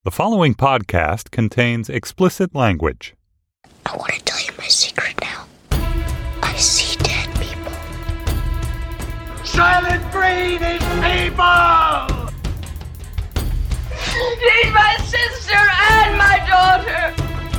The following podcast contains explicit language. I want to tell you my secret now. I see dead people. Silent Green is people! She's my sister and my daughter!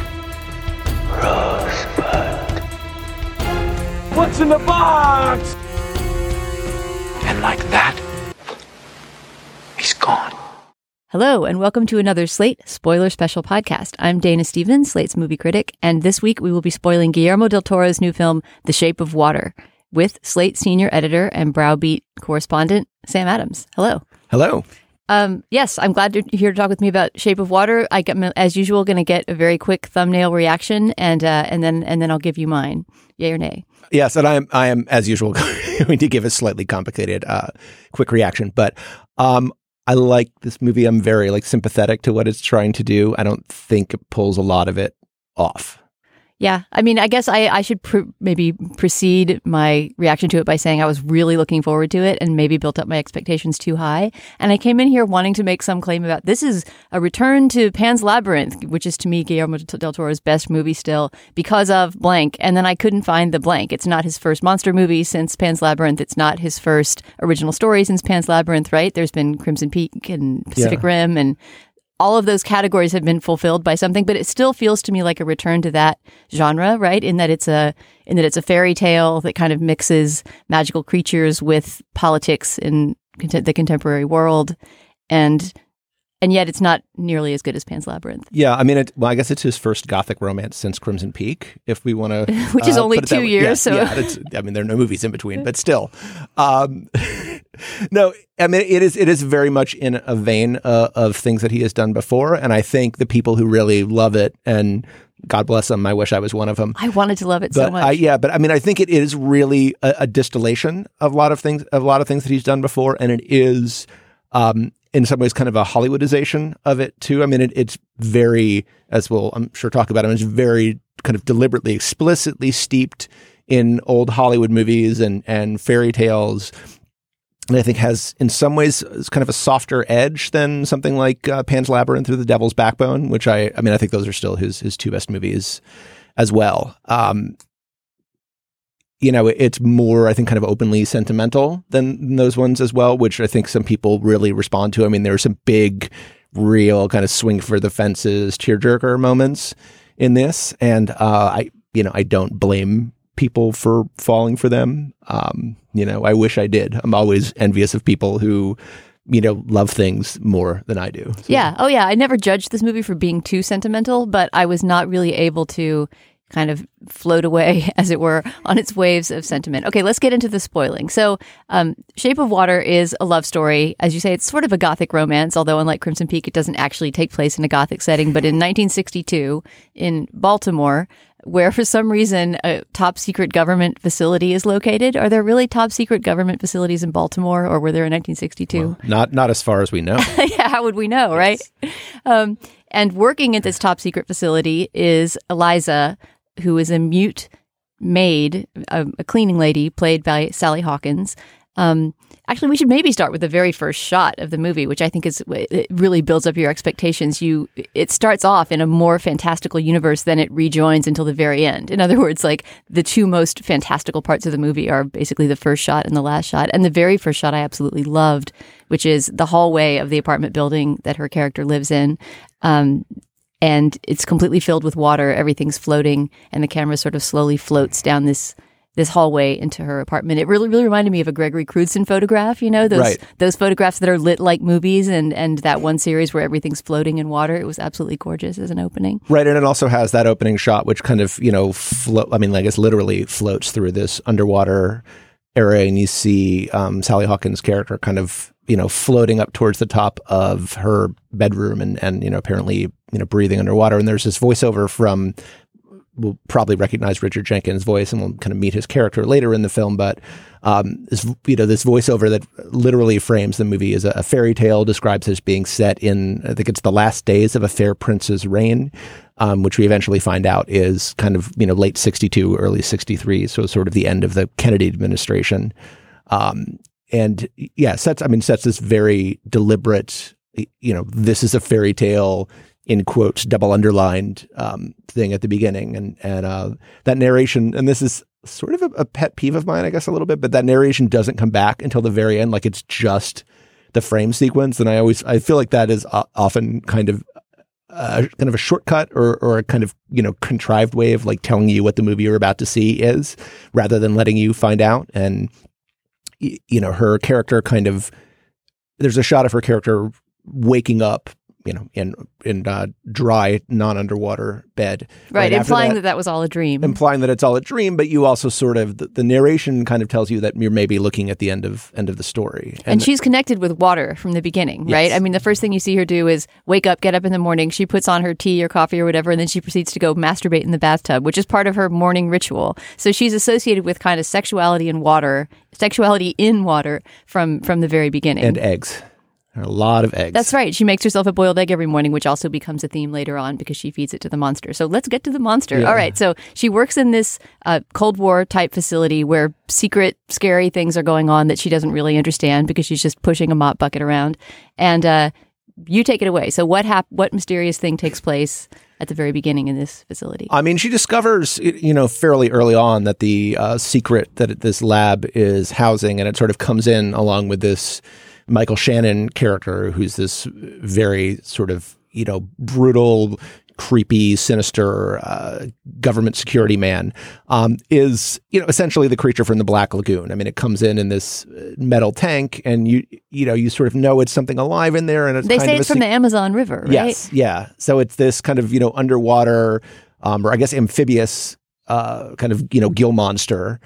Rosebud. What's in the box? And like that, he's gone. Hello, and welcome to another Slate Spoiler Special podcast. I'm Dana Stevens, Slate's movie critic, and this week we will be spoiling Guillermo del Toro's new film, The Shape of Water, with Slate senior editor and Browbeat correspondent, Sam Adams. Hello. Hello. Yes, I'm glad you're here to talk with me about Shape of Water. I'm, as usual, going to get a very quick thumbnail reaction, and then I'll give you mine. Yay or nay? Yes, and I am as usual going to give a slightly complicated, quick reaction. But I like this movie. I'm very sympathetic to what it's trying to do. I don't think it pulls a lot of it off. Yeah. I mean, I guess I should maybe precede my reaction to it by saying I was really looking forward to it and maybe built up my expectations too high. And I came in here wanting to make some claim about this is a return to Pan's Labyrinth, which is to me Guillermo del Toro's best movie still because of blank. And then I couldn't find the blank. It's not his first monster movie since Pan's Labyrinth. It's not his first original story since Pan's Labyrinth, right? There's been Crimson Peak and Pacific Rim, and all of those categories have been fulfilled by something, but it still feels to me like a return to that genre, right? In that it's a fairy tale that kind of mixes magical creatures with politics in the contemporary world, and yet it's not nearly as good as Pan's Labyrinth. Yeah, I mean, I guess it's his first gothic romance since Crimson Peak, if we want to, which is only 2 years. Yeah, I mean, there are no movies in between, but still. No, I mean, it is very much in a vein of things that he has done before. And I think the people who really love it, and God bless them, I wish I was one of them. I wanted to love it so much. But I mean, I think it is really a distillation of a lot of things that he's done before. And it is, in some ways, kind of a Hollywoodization of it too. I mean, it's very, as we'll, I'm sure, talk about it, it's very kind of deliberately, explicitly steeped in old Hollywood movies and fairy tales. And I think has, in some ways, kind of a softer edge than something like Pan's Labyrinth or The Devil's Backbone, which I think those are still his two best movies as well. It's more, I think, kind of openly sentimental than those ones as well, which I think some people really respond to. I mean, there are some big, real kind of swing for the fences, tearjerker moments in this. And I don't blame people for falling for them. I wish I did. I'm always envious of people who, love things more than I do. So. Yeah. Oh, yeah. I never judged this movie for being too sentimental, but I was not really able to kind of float away, as it were, on its waves of sentiment. Okay, let's get into the spoiling. So, Shape of Water is a love story. As you say, it's sort of a gothic romance, although unlike Crimson Peak, it doesn't actually take place in a gothic setting. But in 1962, in Baltimore, where for some reason a top secret government facility is located. Are there really top secret government facilities in Baltimore, or were there in 1962? Well, not as far as we know. Yeah, how would we know, right? And working at this top secret facility is Eliza, who is a mute maid, a cleaning lady played by Sally Hawkins. Actually, we should maybe start with the very first shot of the movie, which I think it really builds up your expectations. It starts off in a more fantastical universe than it rejoins until the very end. In other words, the two most fantastical parts of the movie are basically the first shot and the last shot. And the very first shot I absolutely loved, which is the hallway of the apartment building that her character lives in. And it's completely filled with water. Everything's floating, and the camera sort of slowly floats down this hallway into her apartment. It really, really reminded me of a Gregory Crewdson photograph, those photographs that are lit like movies, and that one series where everything's floating in water. It was absolutely gorgeous as an opening. Right, and it also has that opening shot, which kind of, it literally floats through this underwater area, and you see Sally Hawkins' character kind of, floating up towards the top of her bedroom and apparently, breathing underwater. And there's this voiceover from, we'll probably recognize Richard Jenkins' voice, and we'll kind of meet his character later in the film. But this voiceover that literally frames the movie as a fairy tale, describes it as being set in, I think it's the last days of a fair prince's reign, which we eventually find out is kind of late 62, early 63, so sort of the end of the Kennedy administration. And yeah, sets this very deliberate this is a fairy tale, in quotes, double underlined thing at the beginning. And that narration, and this is sort of a pet peeve of mine, I guess, a little bit, but that narration doesn't come back until the very end. Like, it's just the frame sequence. And I feel like that is often kind of a shortcut or a kind of, contrived way of like telling you what the movie you're about to see is, rather than letting you find out. And, her character there's a shot of her character waking up, in dry, non-underwater bed. Right, implying that was all a dream. Implying that it's all a dream, but you also sort of, the narration kind of tells you that you're maybe looking at the end of the story. And she's connected with water from the beginning, right? Yes. I mean, the first thing you see her do is wake up, get up in the morning, she puts on her tea or coffee or whatever, and then she proceeds to go masturbate in the bathtub, which is part of her morning ritual. So she's associated with kind of sexuality in water from the very beginning. And eggs. A lot of eggs. That's right. She makes herself a boiled egg every morning, which also becomes a theme later on because she feeds it to the monster. So let's get to the monster. Yeah. All right. So she works in this Cold War type facility where secret, scary things are going on that she doesn't really understand because she's just pushing a mop bucket around. And you take it away. So what mysterious thing takes place at the very beginning in this facility? I mean, she discovers, fairly early on that the secret that this lab is housing, and it sort of comes in along with this Michael Shannon character, who's this very sort of, brutal, creepy, sinister government security man, is, essentially the creature from the Black Lagoon. I mean, it comes in this metal tank, and you sort of know it's something alive in there. And it's they say it's from the Amazon River, right? Yes, yeah. So it's this kind of, underwater, or I guess amphibious kind of, gill monster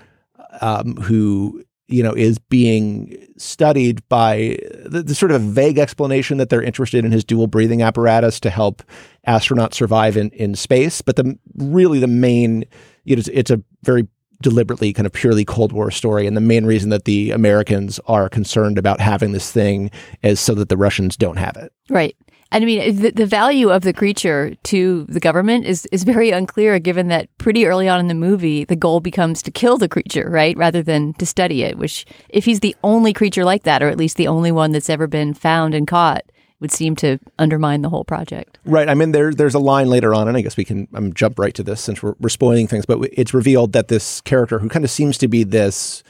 who is being studied by the sort of vague explanation that they're interested in his dual breathing apparatus to help astronauts survive in space. But the main, it's a very deliberately kind of purely Cold War story. And the main reason that the Americans are concerned about having this thing is so that the Russians don't have it. Right. And I mean, the value of the creature to the government is very unclear, given that pretty early on in the movie, the goal becomes to kill the creature, right? Rather than to study it, which if he's the only creature like that, or at least the only one that's ever been found and caught, would seem to undermine the whole project. Right. I mean, there's a line later on, and I guess we can jump right to this since we're spoiling things, but it's revealed that this character, who kind of seems to be this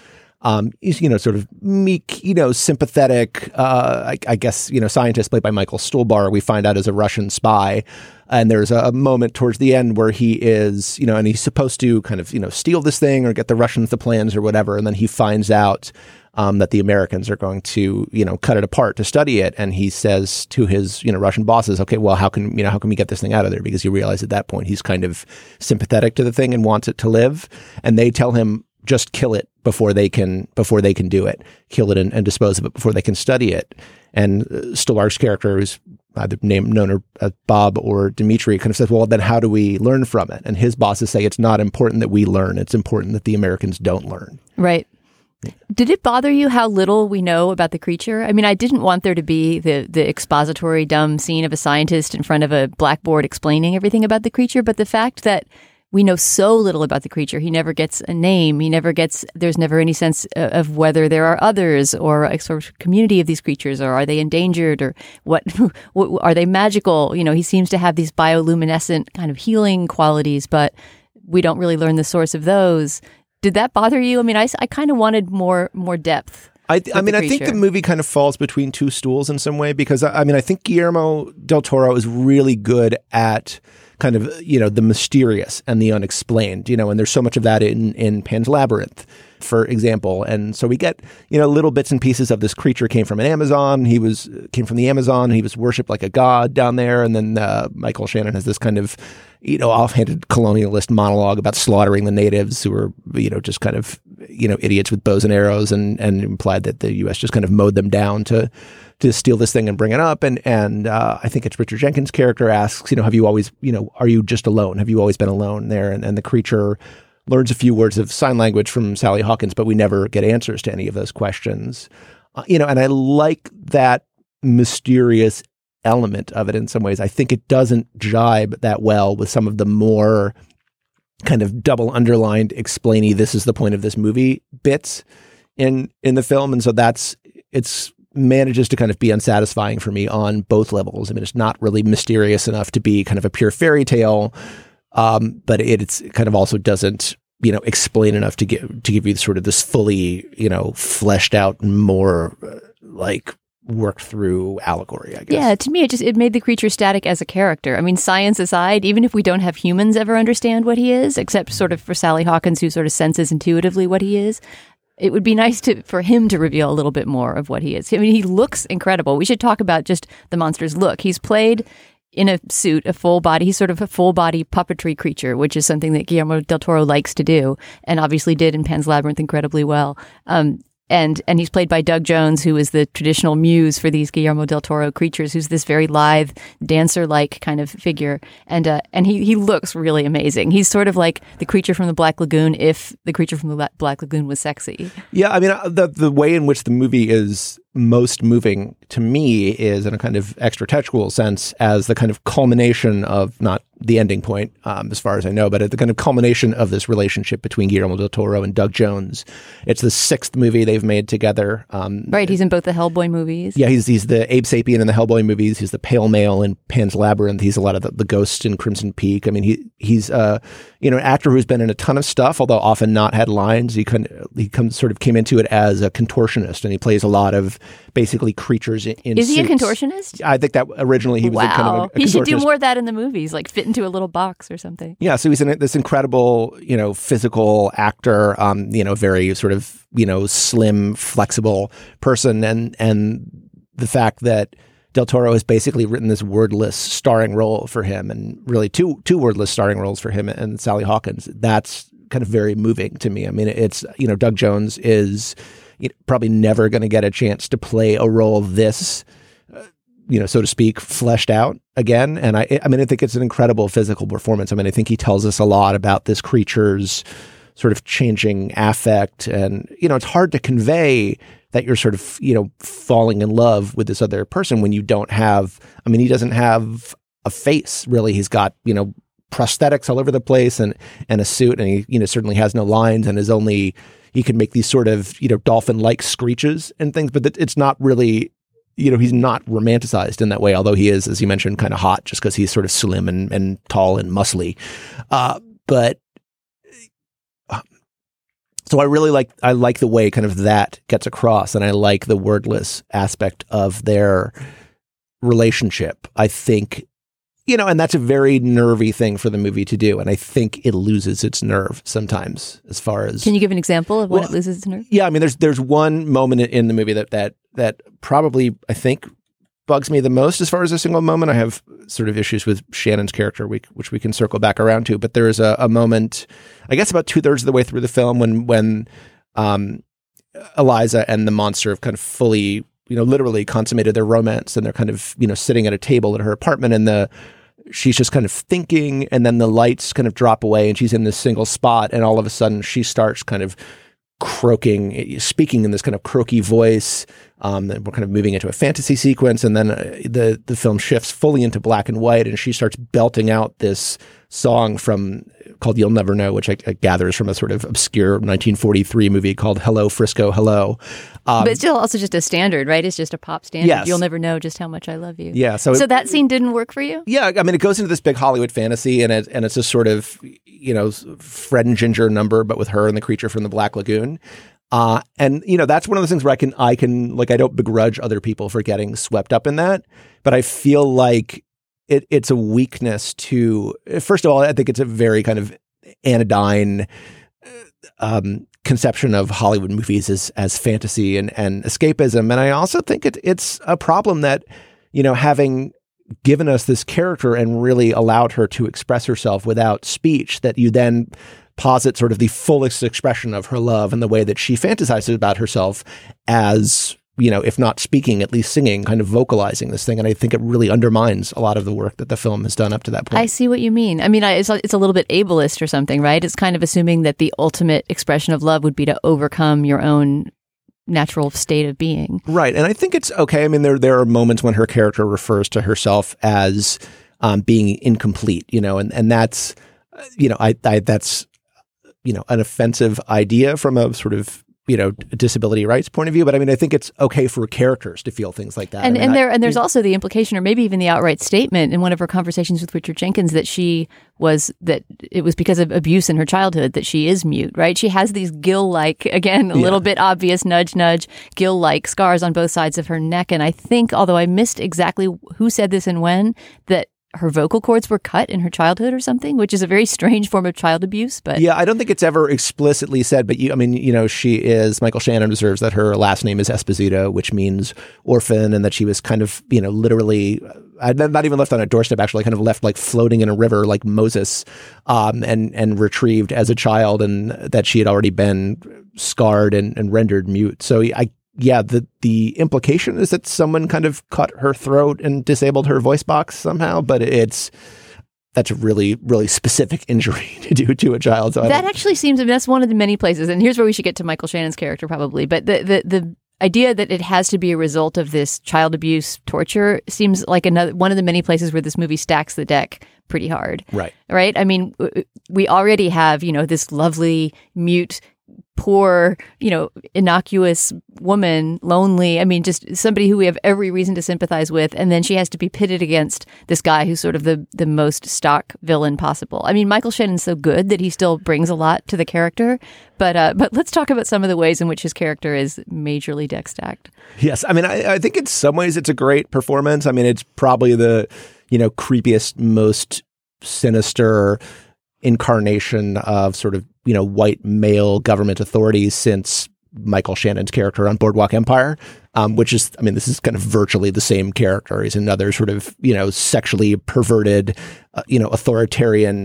sort of meek, sympathetic, I guess, scientist played by Michael Stuhlbarg, we find out is a Russian spy. And there's a moment towards the end where he is, and he's supposed to kind of, steal this thing or get the Russians the plans or whatever. And then he finds out that the Americans are going to, cut it apart to study it. And he says to his, Russian bosses, okay, well, how can we get this thing out of there? Because you realize at that point he's kind of sympathetic to the thing and wants it to live. And they tell him, just kill it before they can do it. Kill it and dispose of it before they can study it. And Stuhlbarg's character, who's either known as Bob or Dmitri, kind of says, well, then how do we learn from it? And his bosses say it's not important that we learn. It's important that the Americans don't learn. Right. Did it bother you how little we know about the creature? I mean, I didn't want there to be the expository dumb scene of a scientist in front of a blackboard explaining everything about the creature, but the fact that we know so little about the creature. He never gets a name. There's never any sense of whether there are others or a sort of community of these creatures, or are they endangered, or what are they magical? He seems to have these bioluminescent kind of healing qualities, but we don't really learn the source of those. Did that bother you? I mean, I kind of wanted more depth. I think the movie kind of falls between two stools in some way, because I think Guillermo del Toro is really good at kind of, the mysterious and the unexplained, and there's so much of that in Pan's Labyrinth, for example. And so we get, little bits and pieces of this creature came from the Amazon. He was worshipped like a god down there. And then Michael Shannon has this kind of, offhanded colonialist monologue about slaughtering the natives who were, just kind of, idiots with bows and arrows, and implied that the U.S. just kind of mowed them down to steal this thing and bring it up. And I think it's Richard Jenkins' character asks, have you always, are you just alone? Have you always been alone there? And the creature learns a few words of sign language from Sally Hawkins, but we never get answers to any of those questions. And I like that mysterious element of it in some ways. I think it doesn't jibe that well with some of the more kind of double underlined, explainy, this is the point of this movie bits in the film. And so it's manages to kind of be unsatisfying for me on both levels. I mean, it's not really mysterious enough to be kind of a pure fairy tale, but it's kind of also doesn't, explain enough to give you sort of this fully, fleshed out, more like worked through allegory, I guess. Yeah, to me, it made the creature static as a character. I mean, science aside, even if we don't have humans ever understand what he is, except sort of for Sally Hawkins, who sort of senses intuitively what he is, it would be nice for him to reveal a little bit more of what he is. I mean, he looks incredible. We should talk about just the monster's look. He's played in a suit, a full body. He's sort of a full body puppetry creature, which is something that Guillermo del Toro likes to do, and obviously did in Pan's Labyrinth incredibly well. And he's played by Doug Jones, who is the traditional muse for these Guillermo del Toro creatures, who's this very lithe, dancer-like kind of figure. And he looks really amazing. He's sort of like the creature from the Black Lagoon if the creature from the Black Lagoon was sexy. Yeah, I mean, the way in which the movie is most moving to me is in a kind of extra-textual sense as the kind of culmination of, not the ending point, as far as I know, but at the kind of culmination of this relationship between Guillermo del Toro and Doug Jones. It's the 6th movie they've made together. Right, he's in both the Hellboy movies. Yeah, he's the Abe Sapien in the Hellboy movies. He's the Pale Male in Pan's Labyrinth. He's a lot of the ghosts in Crimson Peak. I mean, he's an actor who's been in a ton of stuff, although often not had lines. He came into it as a contortionist, and he plays a lot of basically creatures in Is he suits. A contortionist? I think that originally he was kind of a he should contortionist. do more of that in the movies, like fit into a little box or something. Yeah, so he's this incredible, physical actor, very sort of, slim, flexible person, and the fact that Del Toro has basically written this wordless starring role for him, and really two wordless starring roles for him and Sally Hawkins. That's kind of very moving to me. I mean, it's Doug Jones is probably never going to get a chance to play a role this, so to speak, fleshed out again. And I think it's an incredible physical performance. I mean, I think he tells us a lot about this creature's sort of changing affect. And, it's hard to convey that you're sort of, falling in love with this other person when you don't have, he doesn't have a face really. He's got, prosthetics all over the place and a suit, and he, certainly has no lines and he can make these sort of, dolphin-like screeches and things, but it's not really, he's not romanticized in that way, although he is, as you mentioned, kind of hot just because he's sort of slim and tall and muscly. So I really like the way kind of that gets across, and I like the wordless aspect of their relationship. I think, and that's a very nervy thing for the movie to do, and I think it loses its nerve sometimes as far as... Can you give an example of when it loses its nerve? Yeah, I mean, there's one moment in the movie that probably, I think, bugs me the most as far as a single moment. I have sort of issues with Shannon's character, which we can circle back around to, but there is a moment, I guess about 2/3 of the way through the film when Eliza and the monster have kind of fully, literally consummated their romance, and they're kind of, sitting at a table in her apartment, and she's just kind of thinking, and then the lights kind of drop away, and she's in this single spot, and all of a sudden she starts kind of croaking, speaking in this kind of croaky voice. We're kind of moving into a fantasy sequence, and then the film shifts fully into black and white, and she starts belting out this song called "You'll Never Know," which I gather is from a sort of obscure 1943 movie called "Hello, Frisco, Hello." But it's still also just a standard, right? It's just a pop standard. Yes. You'll never know just how much I love you. Yeah. So that scene didn't work for you? Yeah. I mean, it goes into this big Hollywood fantasy, and it's a sort of, Fred and Ginger number, but with her and the creature from the Black Lagoon. And that's one of those things where I don't begrudge other people for getting swept up in that, but I feel like it's a weakness to, first of all, I think it's a very kind of anodyne, conception of Hollywood movies as fantasy and escapism. And I also think it's a problem that, having given us this character and really allowed her to express herself without speech, that you then posit sort of the fullest expression of her love and the way that she fantasizes about herself as, if not speaking, at least singing, kind of vocalizing this thing. And I think it really undermines a lot of the work that the film has done up to that point. I see what you mean. I mean, it's a little bit ableist or something, right? It's kind of assuming that the ultimate expression of love would be to overcome your own natural state of being. Right. And I think it's okay. I mean, there are moments when her character refers to herself as being incomplete, and that's, that's, an offensive idea from a sort of disability rights point of view, but I mean, I think it's okay for characters to feel things like that. And there's also the implication, or maybe even the outright statement in one of her conversations with Richard Jenkins, that it was because of abuse in her childhood that she is mute, right? She has these gill-like, again, a little bit obvious nudge, gill-like scars on both sides of her neck. And I think, although I missed exactly who said this and when, that her vocal cords were cut in her childhood or something, which is a very strange form of child abuse. But yeah, I don't think it's ever explicitly said, but Michael Shannon observes that her last name is Esposito, which means orphan, and that she was kind of, literally, not even left on a doorstep, actually kind of left like floating in a river like Moses, and retrieved as a child, and that she had already been scarred and rendered mute. So the implication is that someone kind of cut her throat and disabled her voice box somehow, but that's a really, really specific injury to do to a child. So that actually seems, that's one of the many places, and here's where we should get to Michael Shannon's character probably, but the idea that it has to be a result of this child abuse torture seems like one of the many places where this movie stacks the deck pretty hard. Right. I mean, we already have, this lovely, mute, poor, innocuous woman, lonely. I mean, just somebody who we have every reason to sympathize with. And then she has to be pitted against this guy who's sort of the most stock villain possible. I mean, Michael Shannon's so good that he still brings a lot to the character. But let's talk about some of the ways in which his character is majorly deck stacked. Yes. I mean, I think in some ways it's a great performance. I mean, it's probably the, creepiest, most sinister incarnation of sort of, white male government authorities since Michael Shannon's character on Boardwalk Empire, which is, I mean, this is kind of virtually the same character. He's another sort of, sexually perverted, authoritarian,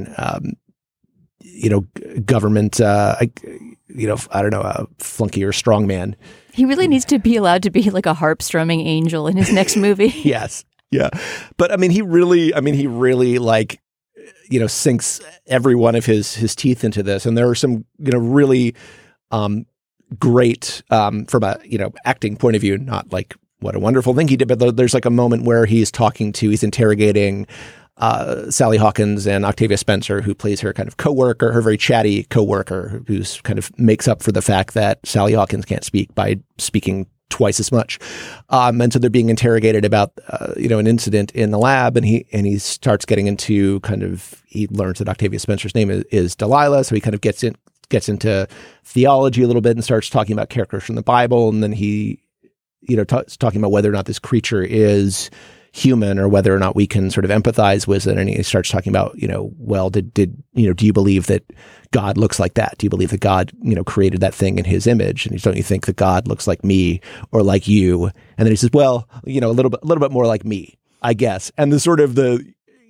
government, I don't know, a flunky or strongman. He really needs to be allowed to be like a harp strumming angel in his next movie. Yes. Yeah. But I mean, he really like, sinks every one of his teeth into this. And there are some, really great, from a, acting point of view, not like what a wonderful thing he did, but there's like a moment where he's interrogating Sally Hawkins and Octavia Spencer, who plays her kind of coworker, her very chatty coworker, who's kind of makes up for the fact that Sally Hawkins can't speak by speaking twice as much. And so they're being interrogated about, an incident in the lab, and he starts getting into he learns that Octavia Spencer's name is Delilah. So he kind of gets into theology a little bit and starts talking about characters from the Bible. And then he, talking about whether or not this creature is human or whether or not we can sort of empathize with it. And he starts talking about, well, do you believe that God looks like that? Do you believe that God, created that thing in his image? And don't you think that God looks like me or like you? And then he says, well, a little bit more like me, I guess. And the sort of the,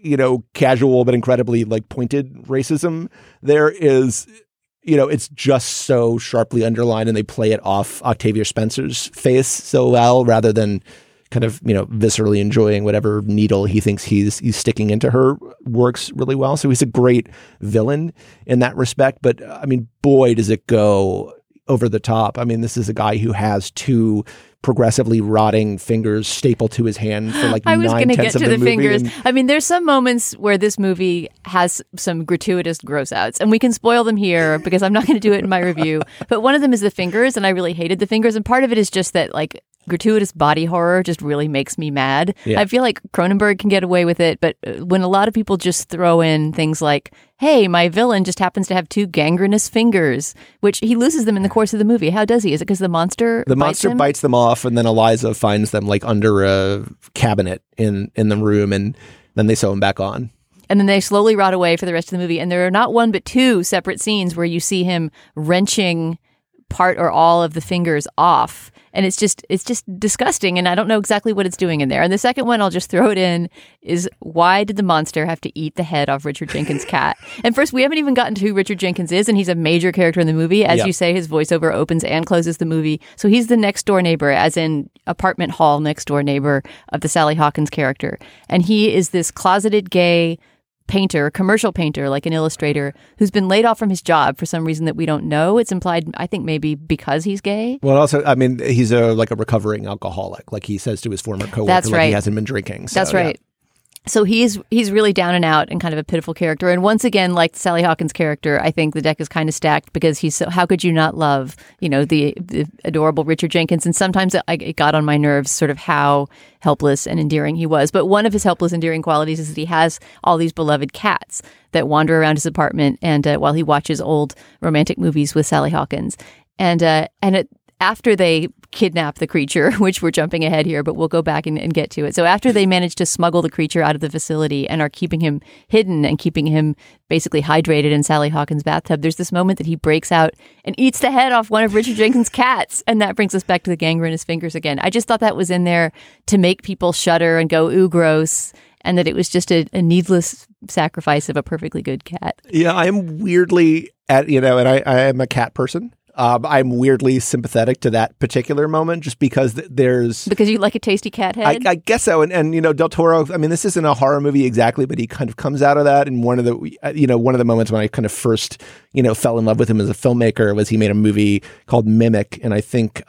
casual but incredibly like pointed racism there is, it's just so sharply underlined, and they play it off Octavia Spencer's face so well, rather than kind of, viscerally enjoying whatever needle he thinks he's sticking into her, works really well. So he's a great villain in that respect. But I mean, boy, does it go over the top. I mean, this is a guy who has two progressively rotting fingers stapled to his hand for like 9/10 of the movie. I was going to get to the fingers. I mean, there's some moments where this movie has some gratuitous gross outs, and we can spoil them here because I'm not going to do it in my review. But one of them is the fingers, and I really hated the fingers. And part of it is just that, like, gratuitous body horror just really makes me mad. Yeah. I feel like Cronenberg can get away with it, but when a lot of people just throw in things like, hey, my villain just happens to have two gangrenous fingers, which he loses them in the course of the movie. How does he? Is it because the monster bites them off, and then Eliza finds them like under a cabinet in the room, and then they sew them back on. And then they slowly rot away for the rest of the movie. And there are not one but two separate scenes where you see him wrenching part or all of the fingers off. And it's just disgusting, and I don't know exactly what it's doing in there. And the second one, I'll just throw it in, is why did the monster have to eat the head off Richard Jenkins' cat? And first, we haven't even gotten to who Richard Jenkins is, and he's a major character in the movie. As you say, his voiceover opens and closes the movie. So he's the next door neighbor, as in apartment hall next door neighbor of the Sally Hawkins character. And he is this closeted gay painter, commercial painter, like an illustrator, who's been laid off from his job for some reason that we don't know. It's implied, I think, maybe because he's gay. Well, also, I mean, he's a recovering alcoholic. Like he says to his former coworker, That's right. He hasn't been drinking. So, That's right. So he's really down and out and kind of a pitiful character. And once again, like Sally Hawkins' character, I think the deck is kind of stacked because how could you not love, the adorable Richard Jenkins? And sometimes it got on my nerves sort of how helpless and endearing he was. But one of his helpless, endearing qualities is that he has all these beloved cats that wander around his apartment and while he watches old romantic movies with Sally Hawkins. After they kidnap the creature, which we're jumping ahead here, but we'll go back and get to it. So after they manage to smuggle the creature out of the facility and are keeping him hidden and keeping him basically hydrated in Sally Hawkins' bathtub, there's this moment that he breaks out and eats the head off one of Richard Jenkins' cats. And that brings us back to the gangrenous fingers again. I just thought that was in there to make people shudder and go, ooh, gross. And that it was just a needless sacrifice of a perfectly good cat. Yeah, I am weirdly and I am a cat person. I'm weirdly sympathetic to that particular moment just because Because you like a tasty cat head? I guess so. And Del Toro, I mean, this isn't a horror movie exactly, but he kind of comes out of that. And one of the moments when I kind of first, fell in love with him as a filmmaker was he made a movie called Mimic, and I think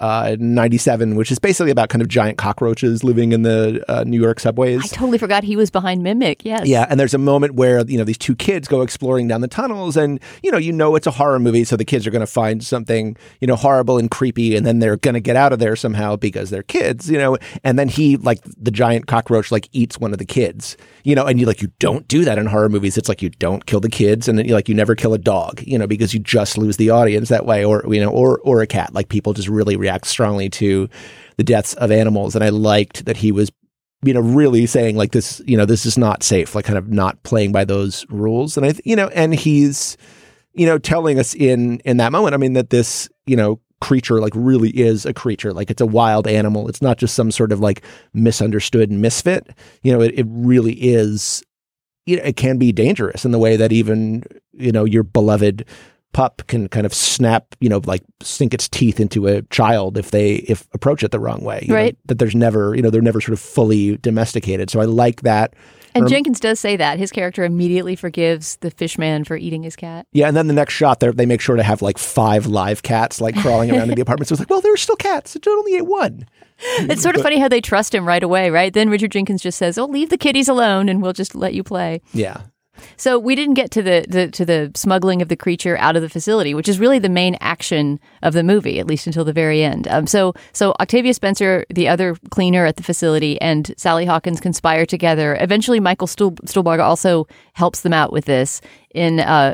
97, which is basically about kind of giant cockroaches living in the New York subways. I totally forgot he was behind Mimic, yes. Yeah, and there's a moment where, these two kids go exploring down the tunnels and, it's a horror movie, so the kids are going to find something horrible and creepy, and then they're going to get out of there somehow because they're kids, and then he, like, the giant cockroach, like, eats one of the kids, and you don't do that in horror movies. It's like you don't kill the kids, and you never kill a dog, because you just lose the audience that way, or a cat. Like, people just really react strongly to the deaths of animals, and I liked that he was really saying, like, this, this is not safe, like, kind of not playing by those rules, and and he's telling us in that moment, I mean, that this, creature, like, really is a creature. Like, it's a wild animal. It's not just some sort of, like, misunderstood misfit. It really is, it can be dangerous in the way that even, your beloved pup can kind of snap, like, sink its teeth into a child if approach it the wrong way. Right. That there's never, they're never sort of fully domesticated. So I like that. And Jenkins does say that. His character immediately forgives the fishman for eating his cat. Yeah, and then the next shot, they make sure to have, like, 5 live cats, like, crawling around in the apartment. So it's like, well, there's still cats. It only ate one. It's sort of funny how they trust him right away, right? Then Richard Jenkins just says, leave the kitties alone and we'll just let you play. Yeah. So we didn't get to the smuggling of the creature out of the facility, which is really the main action of the movie, at least until the very end. So Octavia Spencer, the other cleaner at the facility, and Sally Hawkins conspire together. Eventually, Michael Stuhlbarg also helps them out with this in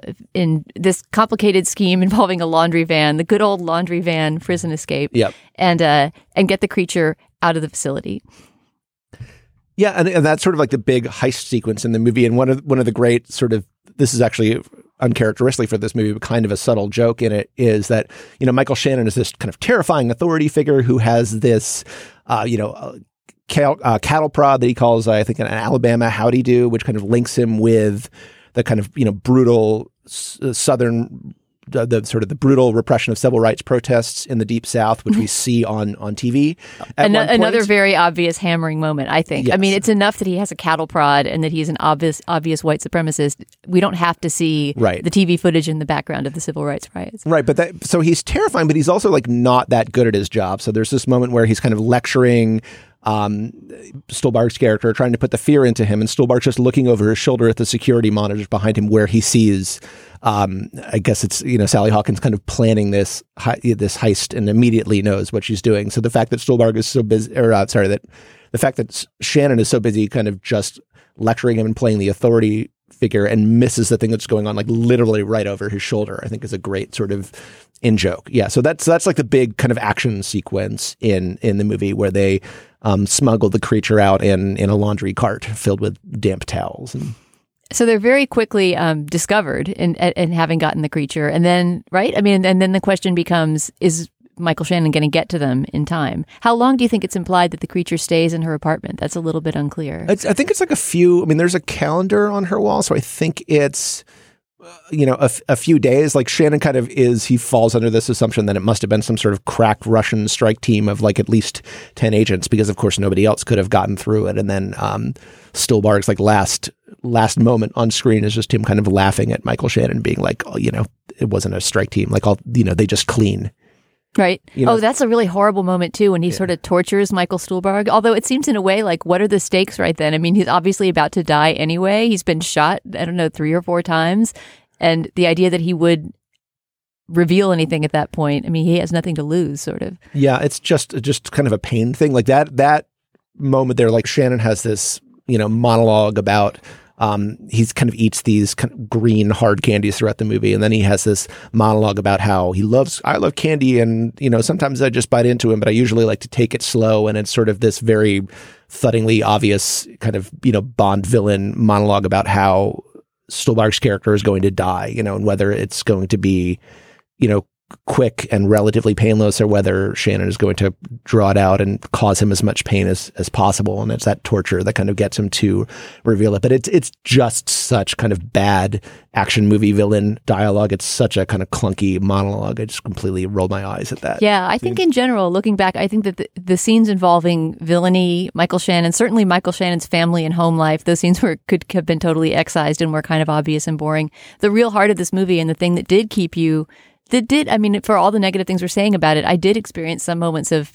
this complicated scheme involving a laundry van, the good old laundry van prison escape. Yep. And get the creature out of the facility. Yeah, and that's sort of like the big heist sequence in the movie. And one of the great sort of, this is actually uncharacteristic for this movie, but kind of a subtle joke in it, is that, Michael Shannon is this kind of terrifying authority figure who has this, cattle prod that he calls, I think, an Alabama howdy do, which kind of links him with the kind of, brutal Southern, the sort of the brutal repression of civil rights protests in the Deep South, which we see on TV. Another very obvious hammering moment, I think. Yes. I mean, it's enough that he has a cattle prod and that he's an obvious white supremacist. We don't have to see the TV footage in the background of the civil rights riots. Right, but so he's terrifying, but he's also, like, not that good at his job. So there's this moment where he's kind of lecturing Stuhlbarg's character, trying to put the fear into him, and Stuhlbarg's just looking over his shoulder at the security monitors behind him, where he sees, I guess it's, Sally Hawkins kind of planning this heist and immediately knows what she's doing. So the fact that Stuhlbarg is so busy, the fact that Shannon is so busy kind of just lecturing him and playing the authority figure and misses the thing that's going on, like, literally right over his shoulder, I think is a great sort of in joke. Yeah, so that's like the big kind of action sequence in the movie where they smuggle the creature out in a laundry cart filled with damp towels. So they're very quickly discovered in having gotten the creature, and then and then the question becomes: is Michael Shannon going to get to them in time? How long do you think it's implied that the creature stays in her apartment? That's a little bit unclear. I think it's like a few. I mean, there's a calendar on her wall, so I think it's a few days. Like, Shannon kind of he falls under this assumption that it must have been some sort of cracked Russian strike team of, like, at least 10 agents, because of course nobody else could have gotten through it. And then Stuhlbarg's, like, last moment on screen is just him kind of laughing at Michael Shannon, being like, it wasn't a strike team. Like, they just clean. Right. You know? Oh, that's a really horrible moment, too, when he sort of tortures Michael Stuhlbarg. Although it seems in a way like, what are the stakes right then? I mean, he's obviously about to die anyway. He's been shot, 3 or 4 times. And the idea that he would reveal anything at that point, I mean, he has nothing to lose, sort of. Yeah, it's just kind of a pain thing. Like that moment there, like Shannon has this, monologue about he's kind of eats these kind of green hard candies throughout the movie. And then he has this monologue about how I love candy. And, sometimes I just bite into him, but I usually like to take it slow. And it's sort of this very thuddingly obvious kind of, Bond villain monologue about how Stuhlbarg's character is going to die, and whether it's going to be, quick and relatively painless, or whether Shannon is going to draw it out and cause him as much pain as possible. And it's that torture that kind of gets him to reveal it. But it's just such kind of bad action movie villain dialogue. It's such a kind of clunky monologue. I just completely rolled my eyes at that. Yeah, I think in general, looking back, I think that the scenes involving villainy, Michael Shannon, certainly Michael Shannon's family and home life, those scenes could have been totally excised and were kind of obvious and boring. The real heart of this movie, and the thing that did keep you for all the negative things we're saying about it, I did experience some moments of,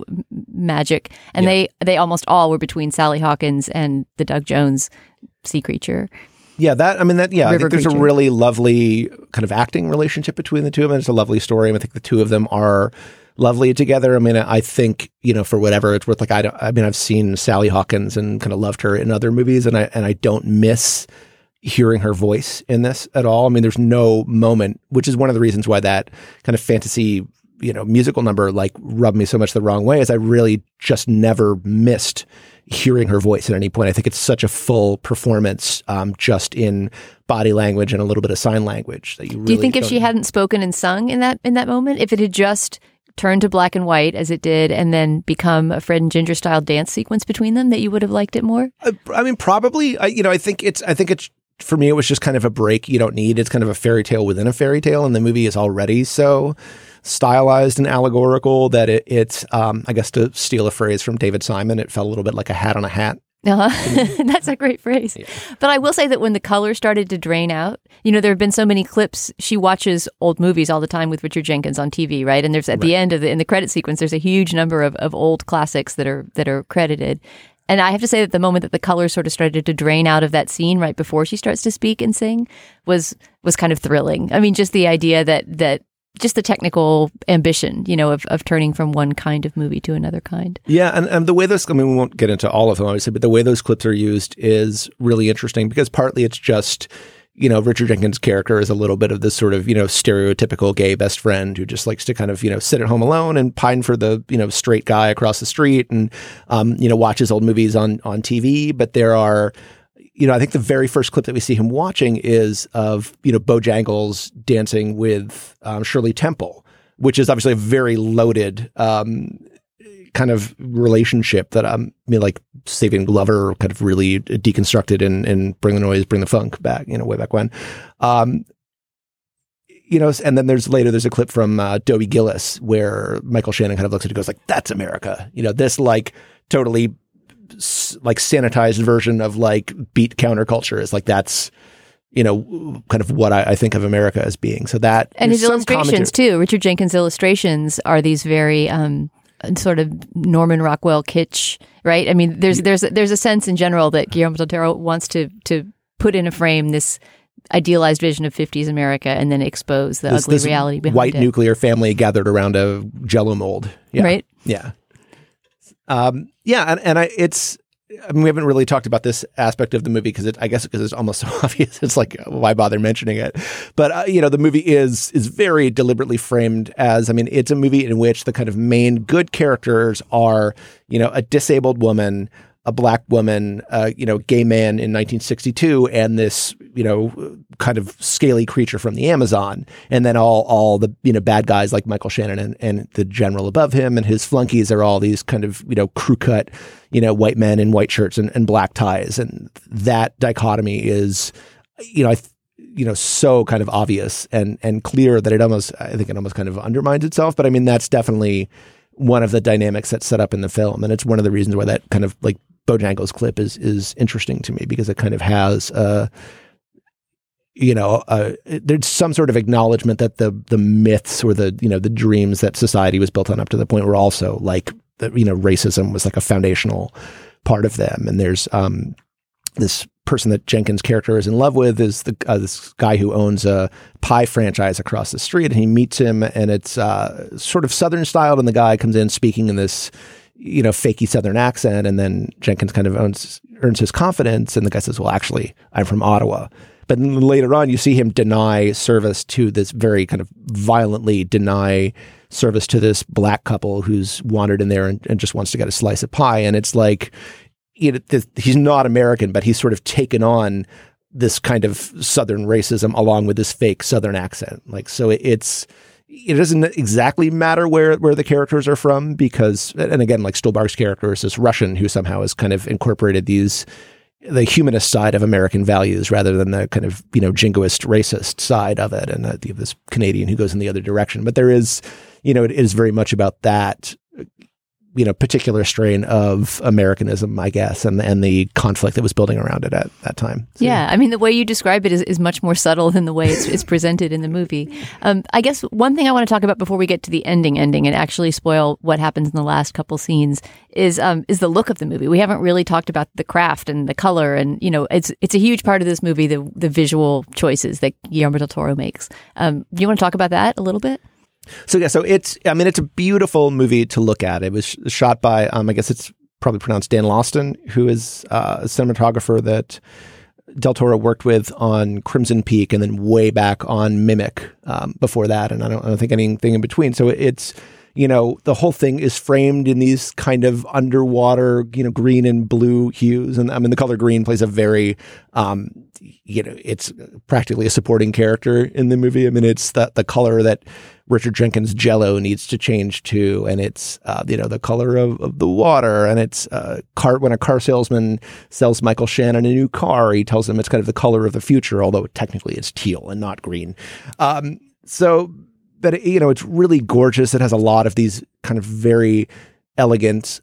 magic. And they almost all were between Sally Hawkins and the Doug Jones sea creature. Yeah, I think there's a really lovely kind of acting relationship between the two of them. It's a lovely story. I think the two of them are lovely together. I mean, I think, for whatever it's worth, like, I've seen Sally Hawkins and kind of loved her in other movies, and I don't miss hearing her voice in this at all. I mean, there's no moment, which is one of the reasons why that kind of fantasy, musical number like rubbed me so much the wrong way, is I really just never missed hearing her voice at any point. I think it's such a full performance, just in body language and a little bit of sign language that you really. Do you think if she hadn't spoken and sung in that moment, if it had just turned to black and white as it did, and then become a Fred and Ginger style dance sequence between them, that you would have liked it more? I mean, probably. I think it's. For me, it was just kind of a break you don't need. It's kind of a fairy tale within a fairy tale, and the movie is already so stylized and allegorical that it's, I guess, to steal a phrase from David Simon, it felt a little bit like a hat on a hat. That's a great phrase. Yeah. But I will say that when the color started to drain out, there have been so many clips. She watches old movies all the time with Richard Jenkins on TV, right? And there's at the end in the credit sequence, there's a huge number of old classics that are credited. And I have to say that the moment that the color sort of started to drain out of that scene right before she starts to speak and sing was kind of thrilling. I mean, just the idea that just the technical ambition, of turning from one kind of movie to another kind. Yeah, and the way we won't get into all of them, obviously, but the way those clips are used is really interesting, because partly it's just, Richard Jenkins' character is a little bit of this sort of, stereotypical gay best friend who just likes to kind of, sit at home alone and pine for the, straight guy across the street, and, watches old movies on TV. But there are, I think the very first clip that we see him watching is of, Bojangles dancing with Shirley Temple, which is obviously a very loaded kind of relationship that like Saving Glover kind of really deconstructed and Bring the Noise, Bring the Funk back, way back when. And then there's a clip from Dobie Gillis where Michael Shannon kind of looks at it and goes like, that's America. This like totally like sanitized version of like beat counterculture is like, that's, kind of what I think of America as being. So that, and his illustrations too, Richard Jenkins' illustrations are these very, sort of Norman Rockwell kitsch, right? I mean, there's a sense in general that Guillermo del Toro wants to put in a frame this idealized vision of 50s America and then expose the ugly reality behind white nuclear family gathered around a Jell-O mold. Yeah. Right? Yeah. We haven't really talked about this aspect of the movie because it's almost so obvious. It's like, why bother mentioning it? But, the movie is very deliberately framed as, it's a movie in which the kind of main good characters are, a disabled woman, a black woman, gay man in 1962, and this, kind of scaly creature from the Amazon. And then all the, bad guys like Michael Shannon and the general above him and his flunkies are all these kind of, crew cut, white men in white shirts and black ties. And that dichotomy is, so kind of obvious and clear that I think it almost kind of undermines itself. But that's definitely one of the dynamics that's set up in the film. And it's one of the reasons why that kind of like Bojangles clip is interesting to me, because it kind of has there's some sort of acknowledgement that the myths or the dreams that society was built on up to the point were also like, racism was like a foundational part of them. And there's this person that Jenkins' character is in love with is this guy who owns a pie franchise across the street, and he meets him, and it's sort of Southern styled, and the guy comes in speaking in this fakey Southern accent, and then Jenkins kind of earns his confidence, and the guy says, well, actually, I'm from Ottawa. But then later on, you see him deny service to this very kind of violently deny service to this black couple who's wandered in there and just wants to get a slice of pie. And it's like, he's not American, but he's sort of taken on this kind of Southern racism along with this fake Southern accent. Like, so it doesn't exactly matter where the characters are from because, and again, like Stolbarg's character is this Russian who somehow has kind of incorporated the humanist side of American values rather than the kind of, jingoist racist side of it. And you have this Canadian who goes in the other direction. But there is, it is very much about that, particular strain of Americanism, I guess, and the conflict that was building around it at that time. So, yeah. I mean, the way you describe it is much more subtle than the way it's presented in the movie. I guess one thing I want to talk about before we get to the ending and actually spoil what happens in the last couple scenes is the look of the movie. We haven't really talked about the craft and the color, and it's a huge part of this movie, the visual choices that Guillermo del Toro makes. Do you want to talk about that a little bit? So it's a beautiful movie to look at. It was shot by, I guess it's probably pronounced Dan Lawson, who is a cinematographer that Del Toro worked with on Crimson Peak and then way back on Mimic before that. And I don't think anything in between. So it's, the whole thing is framed in these kind of underwater, green and blue hues. And I mean, the color green plays a very, it's practically a supporting character in the movie. I mean, it's the color that Richard Jenkins' Jell-O needs to change to, and it's the color of the water, and it's when a car salesman sells Michael Shannon a new car, he tells him it's kind of the color of the future, although technically it's teal and not green. But it's really gorgeous. It has a lot of these kind of very elegant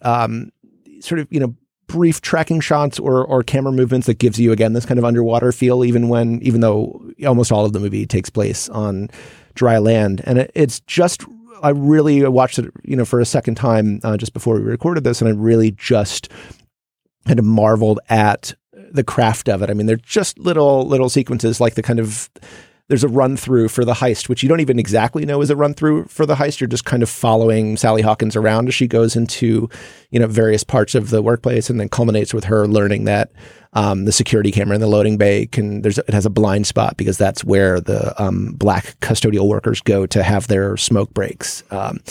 sort of brief tracking shots or camera movements that gives you again this kind of underwater feel, even though almost all of the movie takes place on dry land. And it's just, I really watched it, for a second time just before we recorded this, and I really just kind of marveled at the craft of it. I mean, they're just little sequences like the kind of, there's a run through for the heist, which you don't even exactly know is a run through for the heist. You're just kind of following Sally Hawkins around as she goes into, various parts of the workplace, and then culminates with her learning that the security camera in the loading bay it has a blind spot because that's where the black custodial workers go to have their smoke breaks.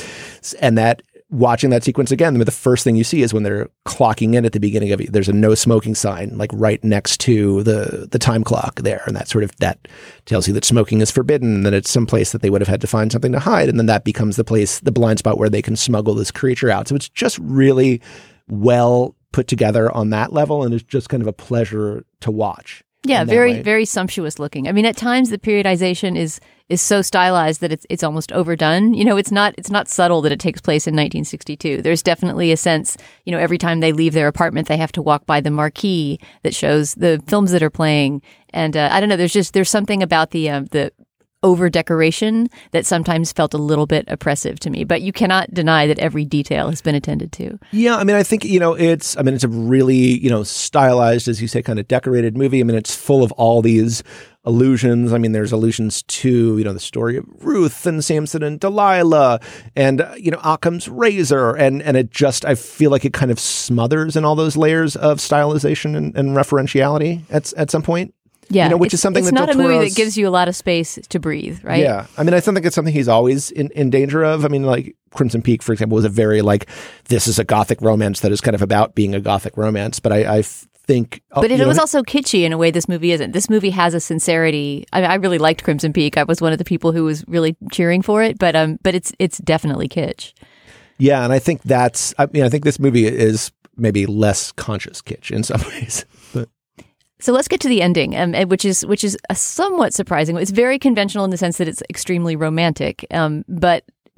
And that watching that sequence again, the first thing you see is when they're clocking in at the beginning of it, there's a no smoking sign like right next to the time clock there. And that tells you that smoking is forbidden, and that it's some place that they would have had to find something to hide. And then that becomes the blind spot where they can smuggle this creature out. So it's just really well put together on that level. And it's just kind of a pleasure to watch. Yeah, very, very sumptuous looking. I mean, at times the periodization is so stylized that it's almost overdone. It's not subtle that it takes place in 1962. There's definitely a sense, every time they leave their apartment, they have to walk by the marquee that shows the films that are playing. And I don't know, there's something about the over decoration that sometimes felt a little bit oppressive to me, but you cannot deny that every detail has been attended to. Yeah. I mean, I think, it's a really, stylized, as you say, kind of decorated movie. I mean, it's full of all these allusions. I mean, there's allusions to, the story of Ruth and Samson and Delilah and, Occam's razor. And it just, I feel like it kind of smothers in all those layers of stylization and referentiality at some point. Yeah, which is something it's not a movie that gives you a lot of space to breathe, right? Yeah. I mean, I think it's something he's always in danger of. I mean, like Crimson Peak, for example, was a very this is a gothic romance that is kind of about being a gothic romance. But I think... But it was also kitschy in a way this movie isn't. This movie has a sincerity. I really liked Crimson Peak. I was one of the people who was really cheering for it, but it's definitely kitsch. Yeah, and I think I think this movie is maybe less conscious kitsch in some ways. But so let's get to the ending, which is a somewhat surprising. It's very conventional in the sense that it's extremely romantic, but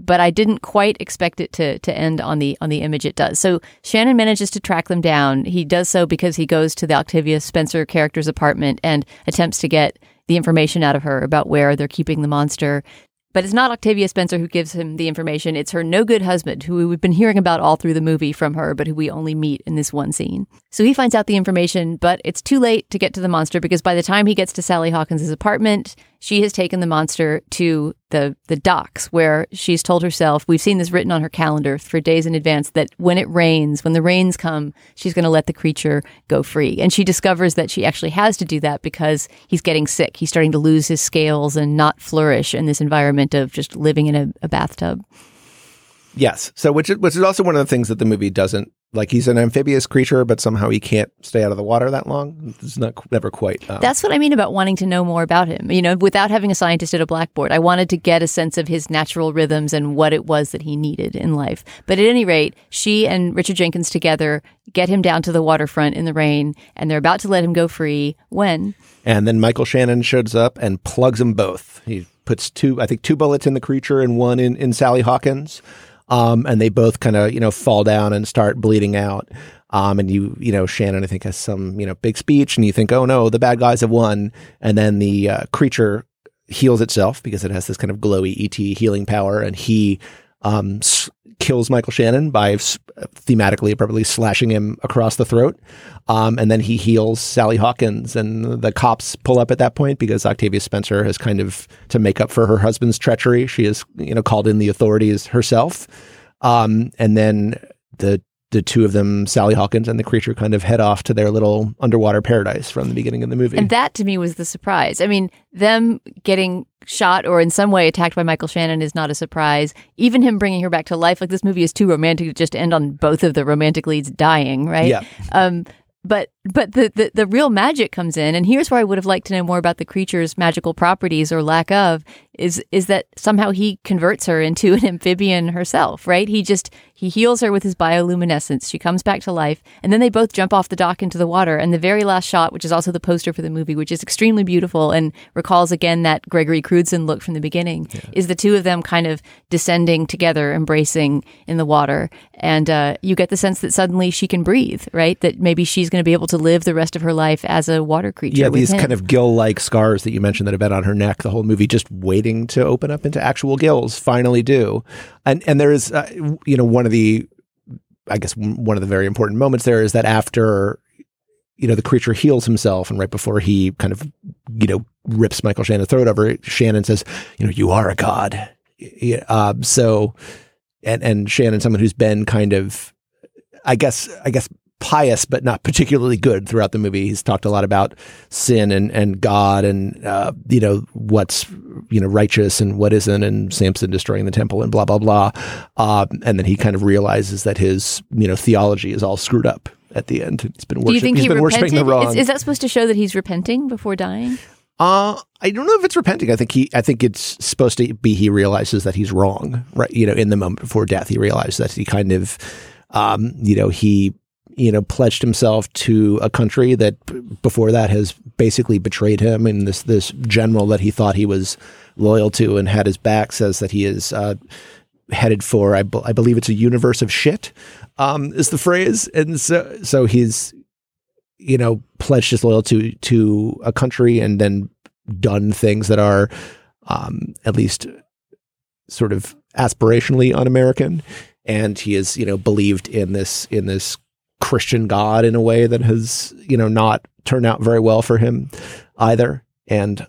but I didn't quite expect it to end on the image it does. So Shannon manages to track them down. He does so because he goes to the Octavia Spencer character's apartment and attempts to get the information out of her about where they're keeping the monster. But it's not Octavia Spencer who gives him the information. It's her no-good husband, who we've been hearing about all through the movie from her, but who we only meet in this one scene. So he finds out the information, but it's too late to get to the monster because by the time he gets to Sally Hawkins' apartment, she has taken the monster to the docks where she's told herself, we've seen this written on her calendar for days in advance, that when the rains come, she's going to let the creature go free. And she discovers that she actually has to do that because he's getting sick. He's starting to lose his scales and not flourish in this environment of just living in a bathtub. Yes. So which is also one of the things that the movie doesn't, like, he's an amphibious creature, but somehow he can't stay out of the water that long. It's never quite. That's what I mean about wanting to know more about him. You know, without having a scientist at a blackboard, I wanted to get a sense of his natural rhythms and what it was that he needed in life. But at any rate, she and Richard Jenkins together get him down to the waterfront in the rain, and they're about to let him go free when... And then Michael Shannon shows up and plugs them both. He puts two bullets in the creature and one in Sally Hawkins. And they both kind of, fall down and start bleeding out. And Shannon, I think, has some, big speech, and you think, oh no, the bad guys have won. And then the creature heals itself because it has this kind of glowy ET healing power. And he kills Michael Shannon by thematically probably slashing him across the throat. And then he heals Sally Hawkins, and the cops pull up at that point because Octavia Spencer has kind of, to make up for her husband's treachery, she has, called in the authorities herself. And then the two of them, Sally Hawkins and the creature, kind of head off to their little underwater paradise from the beginning of the movie. And that, to me, was the surprise. I mean, them getting shot or in some way attacked by Michael Shannon is not a surprise. Even him bringing her back to life, like, this movie is too romantic to just end on both of the romantic leads dying, right? Yeah. But the real magic comes in, and here's where I would have liked to know more about the creature's magical properties or lack of, is that somehow he converts her into an amphibian herself, right? He heals her with his bioluminescence. She comes back to life, and then they both jump off the dock into the water. And the very last shot, which is also the poster for the movie, which is extremely beautiful and recalls again that Gregory Crewdson look from the beginning, is the two of them kind of descending together, embracing in the water. And you get the sense that suddenly she can breathe, right? That maybe she's going to be able to live the rest of her life as a water creature. Yeah, these kind of gill-like scars that you mentioned that have been on her neck, the whole movie just waiting to open up into actual gills, finally do. And there is, one of the very important moments there is that after, the creature heals himself, and right before he kind of, rips Michael Shannon's throat over, Shannon says, you are a god. So, and Shannon, someone who's been kind of, I guess, pious, but not particularly good throughout the movie. He's talked a lot about sin and God and, what's, righteous and what isn't, and Samson destroying the temple and blah, blah, blah. And then he kind of realizes that his, theology is all screwed up at the end. He's been worshiping the wrong. Is that supposed to show that he's repenting before dying? I don't know if it's repenting. I think it's supposed to be he realizes that he's wrong, right? In the moment before death, he realized that he kind of, he pledged himself to a country that before that has basically betrayed him. And this general that he thought he was loyal to and had his back says that he is headed for, I believe it's a universe of shit, is the phrase. And so he's, pledged his loyalty to a country and then done things that are at least sort of aspirationally un-American. And he is, believed in this Christian God in a way that has, not turned out very well for him either. And,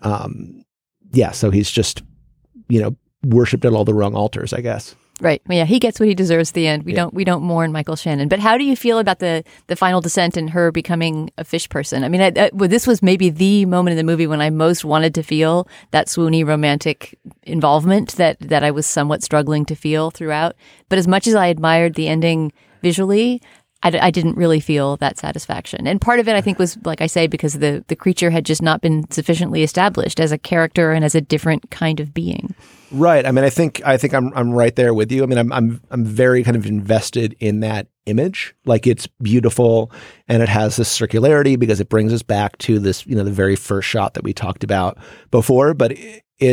so he's just, worshipped at all the wrong altars, I guess. Right. Well, yeah, he gets what he deserves at the end. We don't mourn Michael Shannon. But how do you feel about the final descent and her becoming a fish person? I mean, this was maybe the moment in the movie when I most wanted to feel that swoony romantic involvement that I was somewhat struggling to feel throughout. But as much as I admired the ending visually, I didn't really feel that satisfaction. And part of it, I think, was, like I say, because the creature had just not been sufficiently established as a character and as a different kind of being. Right. I mean, I think I'm right there with you. I mean, I'm very kind of invested in that image. Like, it's beautiful and it has this circularity because it brings us back to this, the very first shot that we talked about before. But it's,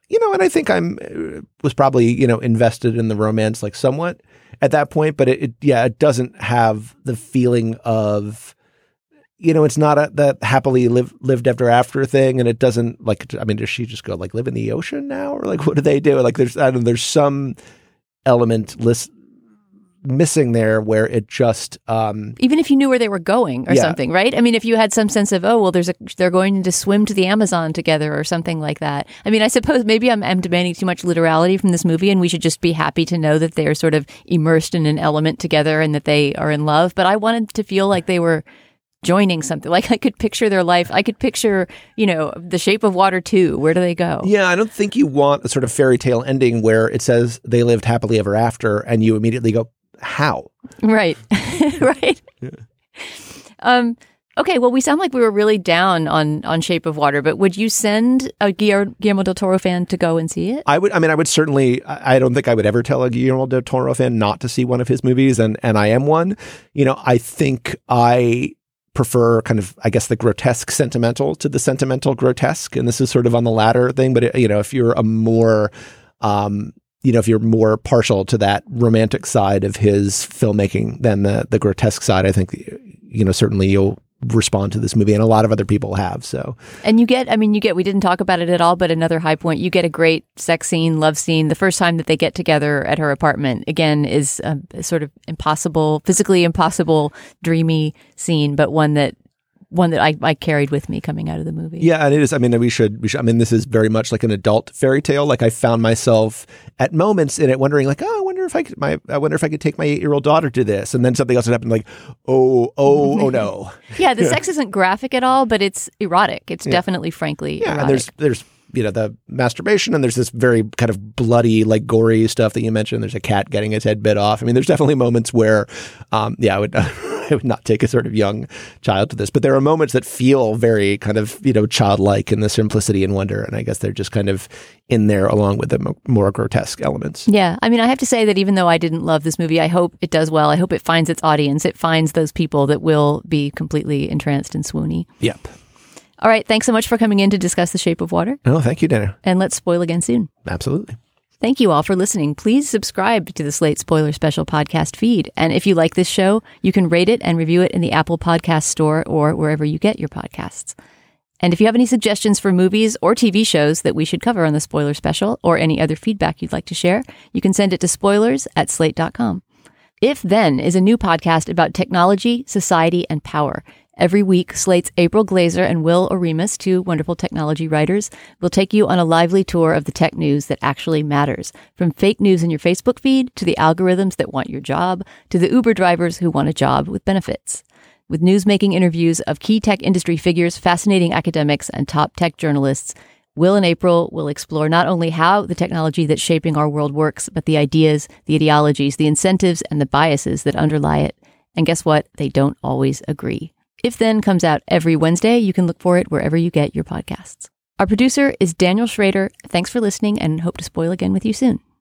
and I think was probably, invested in the romance like somewhat at that point, but it doesn't have the feeling of, it's not that happily lived ever after thing. And it doesn't does she just go like live in the ocean now? Or like, what do they do? Like there's some element missing there where it just even if you knew where they were going or something, right? I mean, if you had some sense of, oh well, they're going to swim to the Amazon together or something like that. I mean, I suppose maybe I'm demanding too much literality from this movie, and we should just be happy to know that they are sort of immersed in an element together and that they are in love. But I wanted to feel like they were joining something. Like I could picture their life. I could picture, The Shape of Water 2. Where do they go? Yeah, I don't think you want a sort of fairy tale ending where it says they lived happily ever after, and you immediately go, how? Right. Right. Yeah. Okay. Well, we sound like we were really down on Shape of Water, but would you send a Guillermo del Toro fan to go and see it? I would certainly. I don't think I would ever tell a Guillermo del Toro fan not to see one of his movies, and I am one. I think I prefer kind of, I guess, the grotesque sentimental to the sentimental grotesque, and this is sort of on the latter thing. But if you're a more if you're more partial to that romantic side of his filmmaking than the grotesque side, I think, certainly you'll respond to this movie, and a lot of other people have. So, and you get, we didn't talk about it at all, but another high point, you get a great sex scene, love scene. The first time that they get together at her apartment, again, is a sort of physically impossible, dreamy scene, but one that I carried with me coming out of the movie. Yeah, and it is. We should. This is very much like an adult fairy tale. Like I found myself at moments in it wondering, like, oh, I wonder if I could take my 8-year-old daughter to this, and then something else would happen. Like, oh no. Yeah, the sex isn't graphic at all, but it's erotic. It's definitely, frankly, erotic. And there's the masturbation, and there's this very kind of bloody, like gory stuff that you mentioned. There's a cat getting its head bit off. There's definitely moments where, I would. I would not take a sort of young child to this, but there are moments that feel very kind of, childlike in the simplicity and wonder. And I guess they're just kind of in there along with the more grotesque elements. Yeah. I have to say that even though I didn't love this movie, I hope it does well. I hope it finds its audience. It finds those people that will be completely entranced and swoony. Yep. All right. Thanks so much for coming in to discuss The Shape of Water. Oh, thank you, Dana. And let's spoil again soon. Absolutely. Thank you all for listening. Please subscribe to the Slate Spoiler Special podcast feed. And if you like this show, you can rate it and review it in the Apple Podcast Store or wherever you get your podcasts. And if you have any suggestions for movies or TV shows that we should cover on the Spoiler Special, or any other feedback you'd like to share, you can send it to spoilers@slate.com. If Then is a new podcast about technology, society, and power. Every week, Slate's April Glazer and Will Oremus, two wonderful technology writers, will take you on a lively tour of the tech news that actually matters. From fake news in your Facebook feed, to the algorithms that want your job, to the Uber drivers who want a job with benefits. With news-making interviews of key tech industry figures, fascinating academics, and top tech journalists, Will and April will explore not only how the technology that's shaping our world works, but the ideas, the ideologies, the incentives, and the biases that underlie it. And guess what? They don't always agree. If Then comes out every Wednesday. You can look for it wherever you get your podcasts. Our producer is Daniel Schrader. Thanks for listening, and hope to spoil again with you soon.